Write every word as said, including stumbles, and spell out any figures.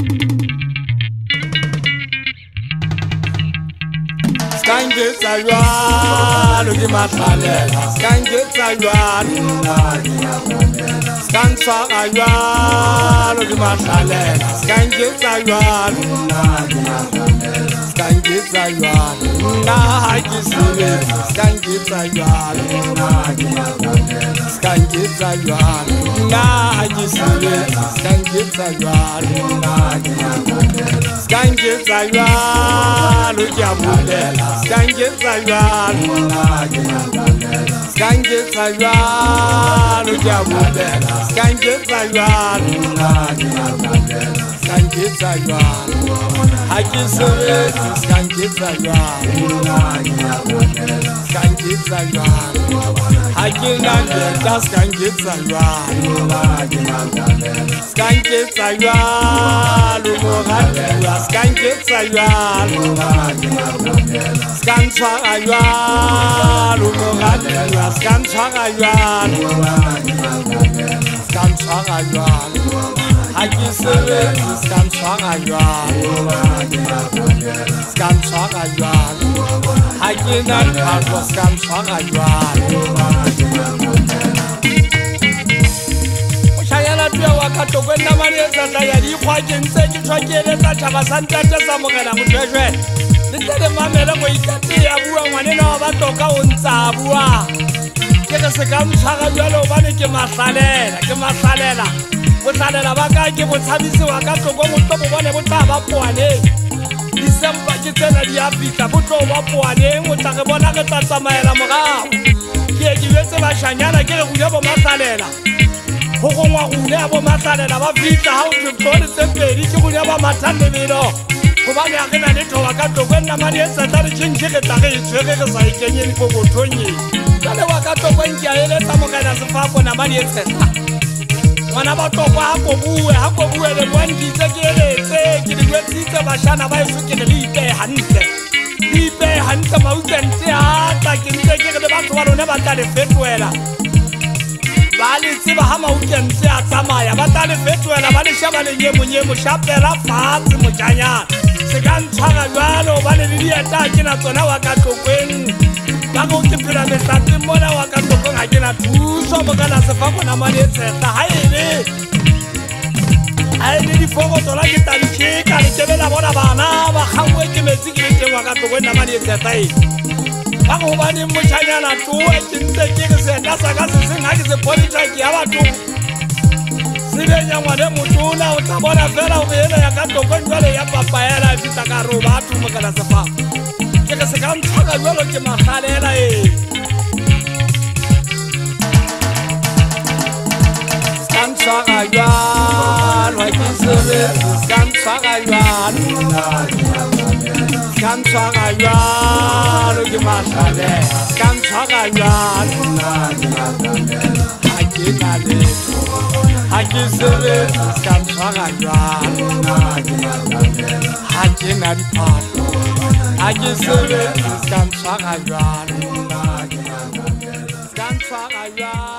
Skange Saywan, Ugi Masalela, Skange Saywan, Skange Saywan, Ugi Masalela, Skange Saywan, Skange Saywan, Nahaji Sile, Skange Saywan, Skange Saywan, Nahaji Sile, Skange Saywan, Skange Saywan, Ugi Amulela, Skange Saywan, Skange Saywan, Ugi Amulela, Skange Saywan, Skange Saywan, Haji Sile, Skange Saywan, Skange Saywan, Haji Nandela, Skange Saywan, Skange Saywan, Umuradela, Skange Saywan, Skange Saywan, Umuradela, Skange Saywan, Skange Saywan, Haji Sile, Skange Saywan, Skange Saywan, Haji Nandela, Skange Saywan. Tuya wakato kwenda maneza ndayali kwa jinse kichwa kieleza chama santete samugana mutwejwe Nitele mamela kwa ikati abuwa mwanena wabatoka unza abuwa Kika seka mchaka yuelo ubani kimasalela, kimasalela Mutalela baka kimutabisi wakato kwa mutopo wane mutaba pwane Disemba kitena liyapita muto wapwane mutake bona kitata maela mga Kie kiwese bashanyana kile kuyabo masalela Hoko mwa kune abo masalela bafita hau tuptoni seperi kikuni aba matande mino Kubani akina nito wakato kwenda mani esa tari chinchike take ichweke kasa ikenye ni koko tonye Kale wakato kwenki ya ele tamo kaya sifapo na mani esa Mwana bato kwa hako buwe, hako buwe le mwangi teki ele ete Kiligwe tite bashana bae sukine lipe hanite Lipe hanite mauke nte hata kinite kikide batu walo neba tale fetuela Bali tsiba hama ukente atsamaya batale fetwela bali shabale nyemo nyemo shapela fatsi mojanya sekantshaka jwalo bale lilieta kina tsona wakatokweni bako kipira mesati mona wakatokong ha kina thuso mokana sefako na mane tseta haele haele di fogo tola ke tantsheka le tebela bona bana ba khamwe ke metsi ke teng wakatokweni na mane tseta e Bako bani mchanyana tuwe kinte kiki se nasa kasi singa kisi polita kia watu Sibe nyamwane mutuna utabona vela umehena ya kato kwenjwale ya papaela Vitaka roba atu mkana sefa Kiki se kamchaka yuelo kima khalela ee Skamchaka yuan Wakisebe Skamchaka yuan Skamchaka yuan Ugi Masalela Skamchaka yuan Haji Naleto Haji Sebe Skamchaka yuan Haji Nalipato Haji Sebe Skamchaka yuan Skamchaka yuan